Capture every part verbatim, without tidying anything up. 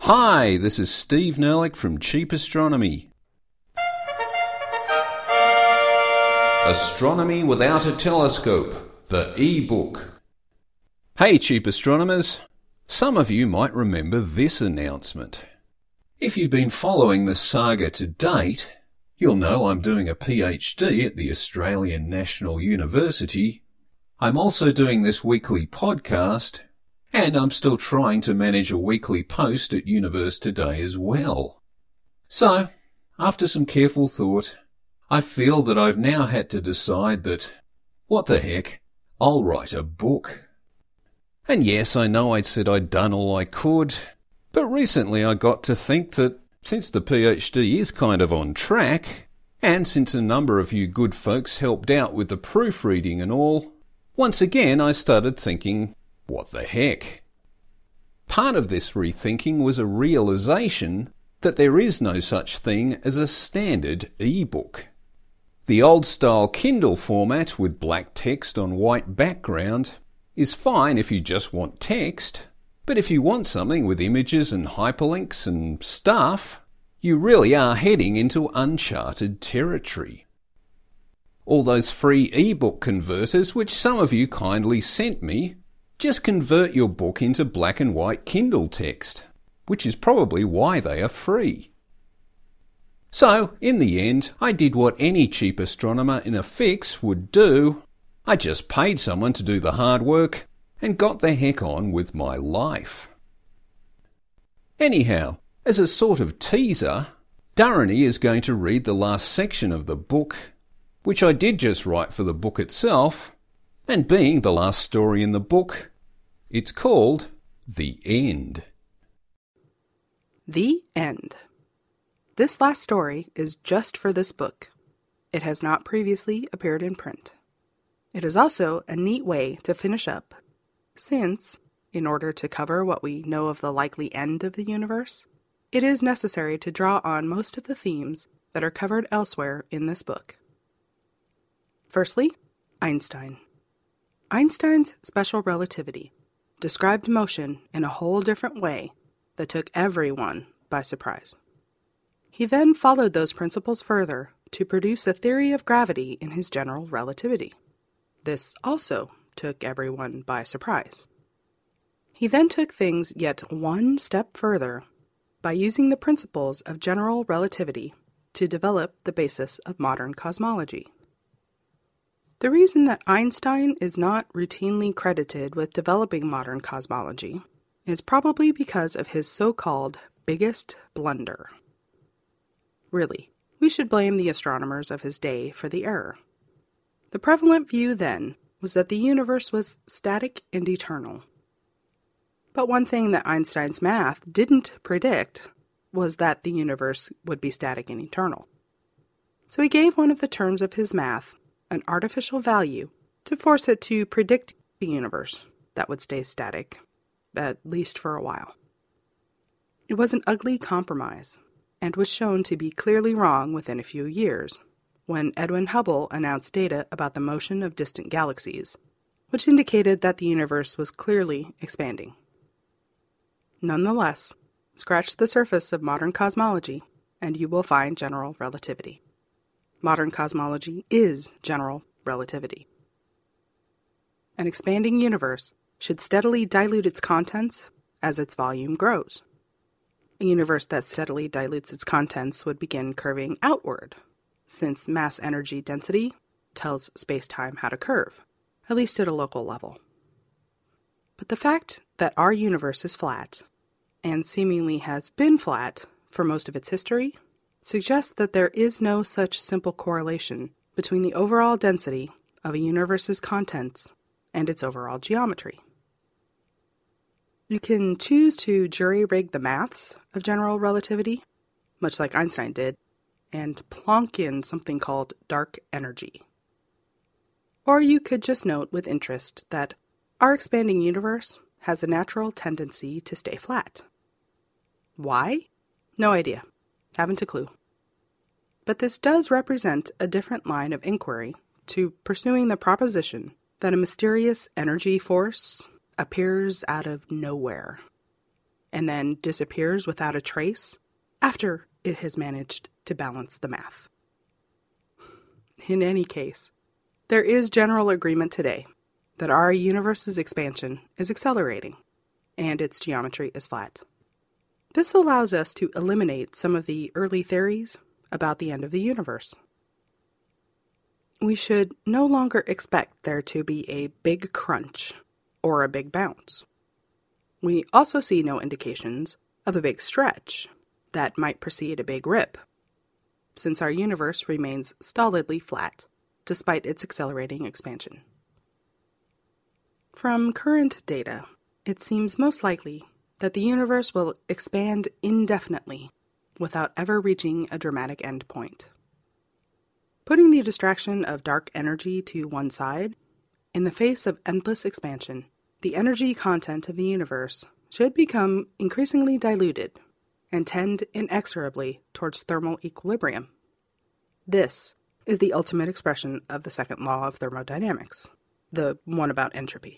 Hi, this is Steve Nerlich from Cheap Astronomy. Astronomy Without a Telescope, the e-book. Hey Cheap Astronomers, some of you might remember this announcement. If you've been following the saga to date, you'll know I'm doing a PhD at the Australian National University. I'm also doing this weekly podcast, and I'm still trying to manage a weekly post at Universe Today as well. So, after some careful thought, I feel that I've now had to decide that, what the heck, I'll write a book. And yes, I know I'd said I'd done all I could, but recently I got to think that since the PhD is kind of on track, and since a number of you good folks helped out with the proofreading and all, once again I started thinking, what the heck? Part of this rethinking was a realization that there is no such thing as a standard e-book. The old-style Kindle format with black text on white background is fine if you just want text, but if you want something with images and hyperlinks and stuff, you really are heading into uncharted territory. All those free e-book converters which some of you kindly sent me just convert your book into black and white Kindle text, which is probably why they are free. So, in the end, I did what any cheap astronomer in a fix would do. I just paid someone to do the hard work and got the heck on with my life. Anyhow, as a sort of teaser, Darreny is going to read the last section of the book, which I did just write for the book itself, and being the last story in the book, it's called The End. The End. This last story is just for this book. It has not previously appeared in print. It is also a neat way to finish up, since, in order to cover what we know of the likely end of the universe, it is necessary to draw on most of the themes that are covered elsewhere in this book. Firstly, Einstein. Einstein's special relativity described motion in a whole different way that took everyone by surprise. He then followed those principles further to produce a theory of gravity in his general relativity. This also took everyone by surprise. He then took things yet one step further by using the principles of general relativity to develop the basis of modern cosmology. The reason that Einstein is not routinely credited with developing modern cosmology is probably because of his so-called biggest blunder. Really, we should blame the astronomers of his day for the error. The prevalent view then was that the universe was static and eternal. But one thing that Einstein's math didn't predict was that the universe would be static and eternal. So he gave one of the terms of his math an artificial value to force it to predict the universe that would stay static, at least for a while. It was an ugly compromise, and was shown to be clearly wrong within a few years, when Edwin Hubble announced data about the motion of distant galaxies, which indicated that the universe was clearly expanding. Nonetheless, scratch the surface of modern cosmology, and you will find general relativity. Modern cosmology is general relativity. An expanding universe should steadily dilute its contents as its volume grows. A universe that steadily dilutes its contents would begin curving outward, since mass-energy density tells space-time how to curve, at least at a local level. But the fact that our universe is flat, and seemingly has been flat for most of its history, suggests that there is no such simple correlation between the overall density of a universe's contents and its overall geometry. You can choose to jury-rig the maths of general relativity, much like Einstein did, and plonk in something called dark energy. Or you could just note with interest that our expanding universe has a natural tendency to stay flat. Why? No idea. Haven't a clue. But this does represent a different line of inquiry to pursuing the proposition that a mysterious energy force appears out of nowhere. and then disappears without a trace after it has managed to balance the math. In any case, there is general agreement today that our universe's expansion is accelerating, and its geometry is flat. This allows us to eliminate some of the early theories about the end of the universe. We should no longer expect there to be a big crunch or a big bounce. We also see no indications of a big stretch that might precede a big rip, since our universe remains stolidly flat despite its accelerating expansion. From current data, it seems most likely that the universe will expand indefinitely without ever reaching a dramatic end point. Putting the distraction of dark energy to one side, in the face of endless expansion, the energy content of the universe should become increasingly diluted and tend inexorably towards thermal equilibrium. This is the ultimate expression of the second law of thermodynamics, the one about entropy.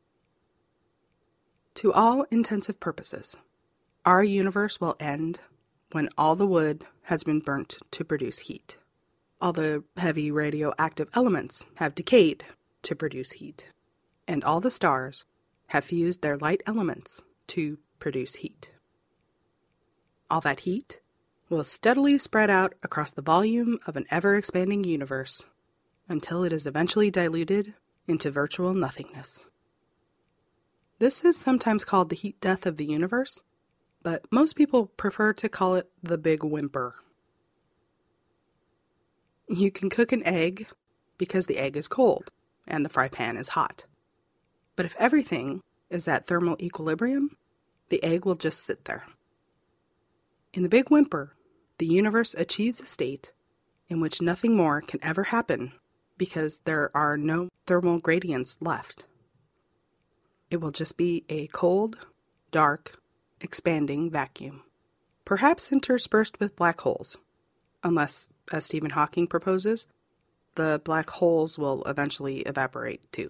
To all intensive purposes, our universe will end when all the wood has been burnt to produce heat. All the heavy radioactive elements have decayed to produce heat, and all the stars have fused their light elements to produce heat. All that heat will steadily spread out across the volume of an ever-expanding universe until it is eventually diluted into virtual nothingness. This is sometimes called the heat death of the universe, but most people prefer to call it the Big Whimper. You can cook an egg because the egg is cold and the fry pan is hot. But if everything is at thermal equilibrium, the egg will just sit there. In the Big Whimper, the universe achieves a state in which nothing more can ever happen because there are no thermal gradients left. It will just be a cold, dark, expanding vacuum, perhaps interspersed with black holes, unless, as Stephen Hawking proposes, the black holes will eventually evaporate too.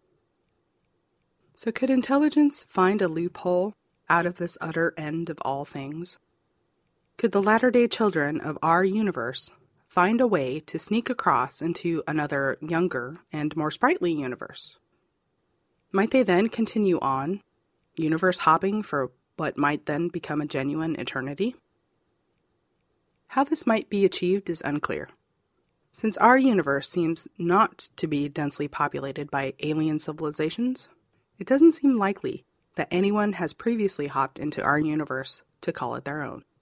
So could intelligence find a loophole out of this utter end of all things? Could the latter-day children of our universe find a way to sneak across into another younger and more sprightly universe? Might they then continue on, universe hopping for what might then become a genuine eternity? How this might be achieved is unclear. Since our universe seems not to be densely populated by alien civilizations, it doesn't seem likely that anyone has previously hopped into our universe to call it their own.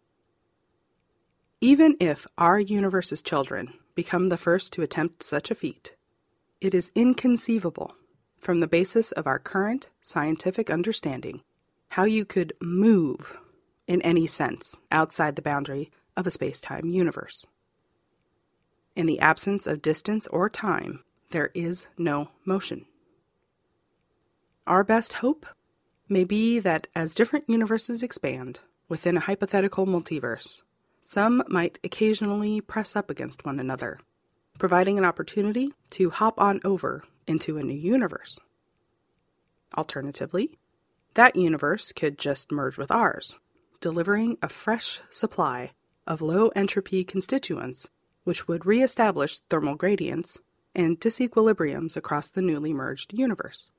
Even if our universe's children become the first to attempt such a feat, it is inconceivable, from the basis of our current scientific understanding, how you could move, in any sense, outside the boundary of a space-time universe. In the absence of distance or time, there is no motion. Our best hope may be that as different universes expand within a hypothetical multiverse, some might occasionally press up against one another, providing an opportunity to hop on over into a new universe. Alternatively, that universe could just merge with ours, delivering a fresh supply of low-entropy constituents which would re-establish thermal gradients and disequilibriums across the newly merged universe.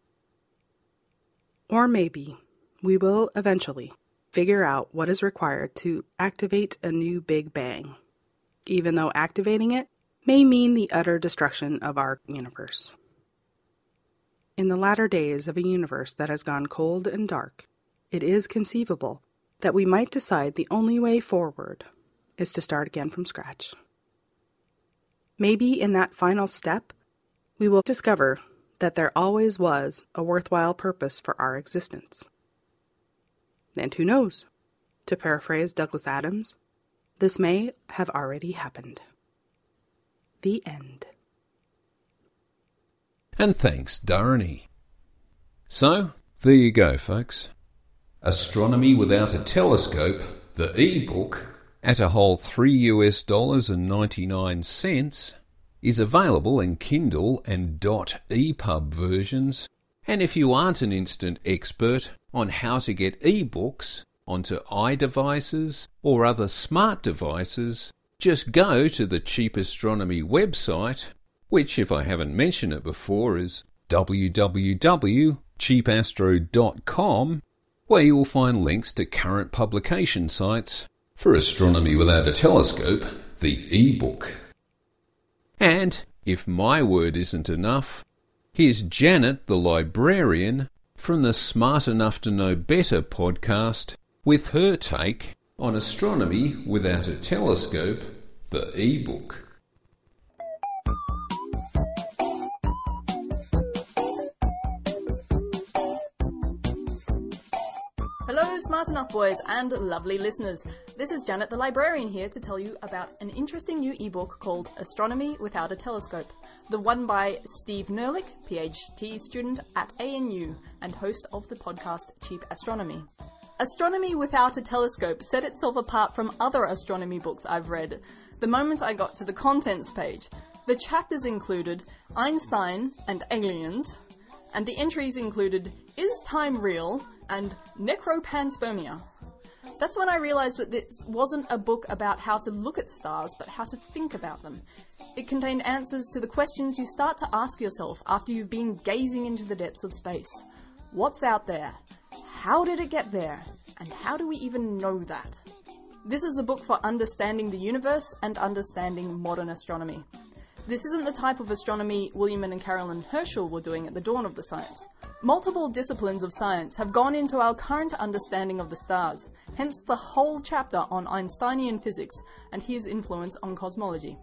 Or maybe we will eventually figure out what is required to activate a new Big Bang, even though activating it may mean the utter destruction of our universe. In the latter days of a universe that has gone cold and dark, it is conceivable that we might decide the only way forward is to start again from scratch. Maybe in that final step, we will discover that there always was a worthwhile purpose for our existence. And who knows? To paraphrase Douglas Adams, this may have already happened. The end. And thanks, Darreny. So, there you go, folks. Astronomy Without a Telescope, the e-book, at a whole three US dollars and ninety-nine cents, is available in Kindle and .epub versions And if you aren't an instant expert on how to get ebooks onto iDevices or other smart devices, just go to the Cheap Astronomy website, which, if I haven't mentioned it before, is w w w dot cheap astro dot com, where you will find links to current publication sites for Astronomy Without a Telescope, the ebook. And, if my word isn't enough, here's Janet the librarian from the Smart Enough to Know Better podcast with her take on Astronomy Without a Telescope, the ebook. Hello Smart Enough boys and lovely listeners. This is Janet the librarian here to tell you about an interesting new ebook called Astronomy Without a Telescope, the one by Steve Nerlich, PhD student at A N U and host of the podcast Cheap Astronomy. Astronomy Without a Telescope set itself apart from other astronomy books I've read the moment I got to the contents page. The chapters included Einstein and aliens, and the entries included Is Time Real? And Necropanspermia. That's when I realised that this wasn't a book about how to look at stars, but how to think about them. It contained answers to the questions you start to ask yourself after you've been gazing into the depths of space. What's out there? How did it get there? And how do we even know that? This is a book for understanding the universe and understanding modern astronomy. This isn't the type of astronomy William and Carolyn Herschel were doing at the dawn of the science. Multiple disciplines of science have gone into our current understanding of the stars, hence the whole chapter on Einsteinian physics and his influence on cosmology.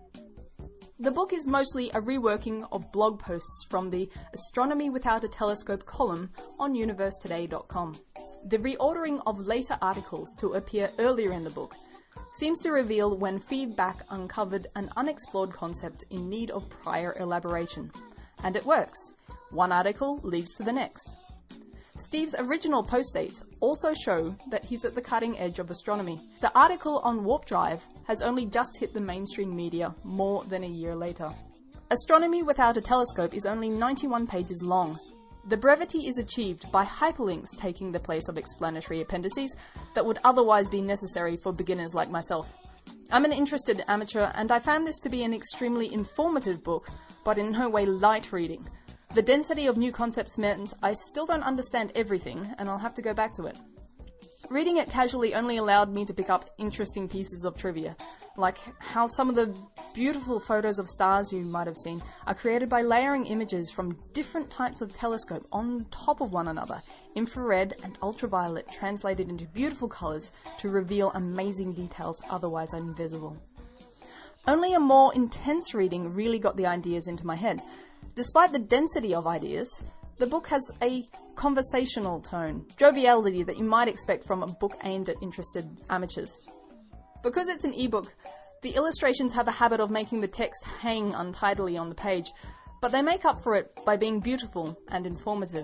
The book is mostly a reworking of blog posts from the Astronomy Without a Telescope column on universe today dot com. The reordering of later articles to appear earlier in the book seems to reveal when feedback uncovered an unexplored concept in need of prior elaboration. And it works. One article leads to the next. Steve's original post dates also show that he's at the cutting edge of astronomy. The article on warp drive has only just hit the mainstream media more than a year later. Astronomy Without a Telescope is only ninety-one pages long. The brevity is achieved by hyperlinks taking the place of explanatory appendices that would otherwise be necessary for beginners like myself. I'm an interested amateur and I found this to be an extremely informative book, but in no way light reading. The density of new concepts meant I still don't understand everything, and I'll have to go back to it. Reading it casually only allowed me to pick up interesting pieces of trivia, like how some of the beautiful photos of stars you might have seen are created by layering images from different types of telescope on top of one another, infrared and ultraviolet translated into beautiful colours to reveal amazing details otherwise invisible. Only a more intense reading really got the ideas into my head. Despite the density of ideas, the book has a conversational tone, joviality that you might expect from a book aimed at interested amateurs. Because it's an ebook, the illustrations have a habit of making the text hang untidily on the page, but they make up for it by being beautiful and informative.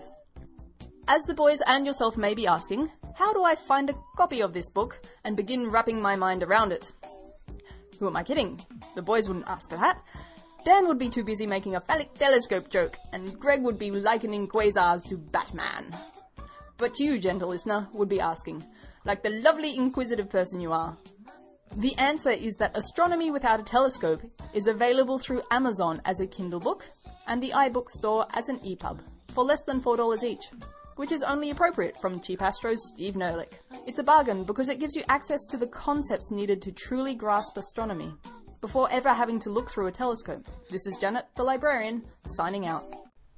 As the boys and yourself may be asking, how do I find a copy of this book and begin wrapping my mind around it? Who am I kidding? The boys wouldn't ask that. Dan would be too busy making a phallic telescope joke, and Greg would be likening quasars to Batman. But you, gentle listener, would be asking, like the lovely inquisitive person you are. The answer is that Astronomy Without a Telescope is available through Amazon as a Kindle book, and the iBook store as an EPUB, for less than four dollars each, which is only appropriate from Cheap Astro's Steve Nerlich. It's a bargain because it gives you access to the concepts needed to truly grasp astronomy, before ever having to look through a telescope. This is Janet, the librarian, signing out.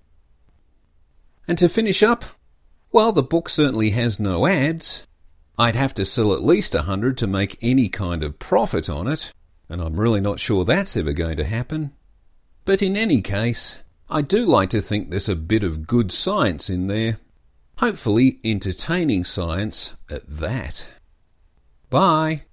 And to finish up, while the book certainly has no ads, I'd have to sell at least a hundred to make any kind of profit on it, and I'm really not sure that's ever going to happen. But in any case, I do like to think there's a bit of good science in there. Hopefully entertaining science at that. Bye.